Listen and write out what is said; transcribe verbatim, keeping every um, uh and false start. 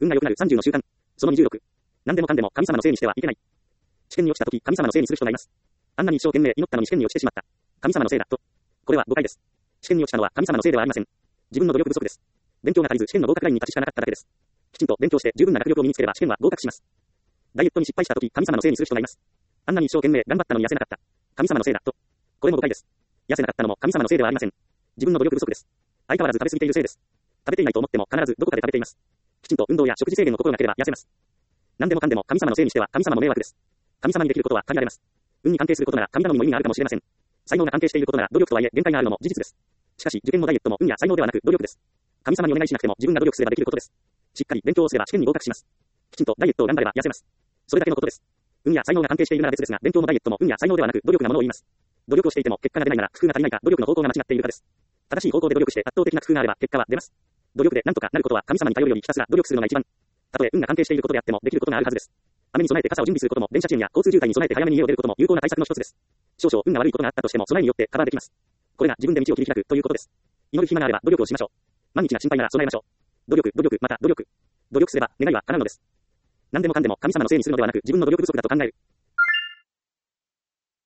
運が良くなるさんじゅうの習慣。そのにじゅうろく。何でもかんでも神様のせいにしてはいけない。試験に落ちたとき、神様のせいにする人がいます。あんなに一生懸命祈ったのに試験に落ちてしまった。神様のせいだ、と。これは誤解です。試験に落ちたのは神様のせいではありません。自分の努力不足です。勉強が足りず試験の合格ラインに立ちしかなかっただけです。きちんと勉強して十分な学力を身につければ試験は合格します。ダイエットに失敗したとき、神様のせいにする人がいます。あんなに一生懸命頑張ったのに痩せなかった。神様のせいだ、と。これも誤解です。痩せなかったのも神様のせいではありません。自分の努力不足です。相変わらず食べ過ぎているせいです。食べていないと思っても必ずどこかで食べています。きちんと運動や食事制限を心がければ痩せます。何でもかんでも神様のせいにしては神様の迷惑です。神様にできることは限られます。運に関係することなら神頼みの意味があるかもしれません。才能が関係していることなら努力とはいえ限界があるのも事実です。しかし受験もダイエットも運や才能ではなく努力です。神様にお願いしなくても自分が努力すればできることです。しっかり勉強をすれば試験に合格します。きちんとダイエットを頑張れば痩せます。それだけのことです。運や才能が関係しているなら別ですが、勉強もダイエットも運や才能ではなく努力なものを言います。努力をしていても結果が出ないなら工夫が足りないか努力の方向が間違っているかです。正しい方向で努力して圧倒的な工夫があれば結果は出ます。努力で何とかなることは神様に頼るよりひたすら努力するのが一番。たとえ運が関係していることであってもできることがあるはずです。雨に備えて傘を準備することも電車遅延や交通渋滞に備えて早めに家を出ることも有効な対策の一つです。少々運が悪いことがあったとしても備えによってカバーできます。これが自分で道を切り開くということです。祈る暇があれば努力をしましょう。万日が心配なら備えましょう。努力、努力、また努力。努力すれば願いは叶うのです。何でもかんでも神様のせいにするのではなく自分の努力不足だと考える。